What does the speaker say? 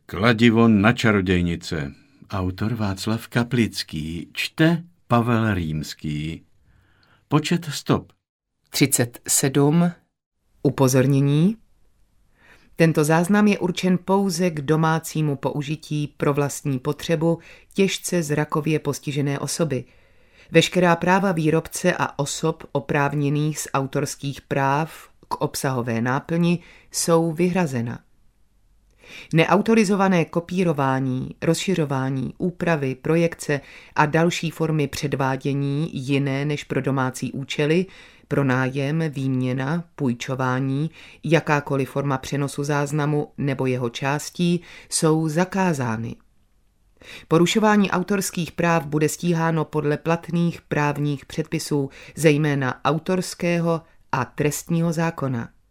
Kladivo na čarodějnice. Autor Václav Kaplický. Čte Pavel Rýmský. Počet stop. 37. Upozornění. Tento záznam je určen pouze k domácímu použití pro vlastní potřebu těžce zrakově postižené osoby. Veškerá práva výrobce a osob oprávněných z autorských práv k obsahové náplni jsou vyhrazena. Neautorizované kopírování, rozšiřování, úpravy, projekce a další formy předvádění jiné než pro domácí účely, pronájem, výměna, půjčování, jakákoliv forma přenosu záznamu nebo jeho částí jsou zakázány. Porušování autorských práv bude stíháno podle platných právních předpisů, zejména autorského a trestního zákona.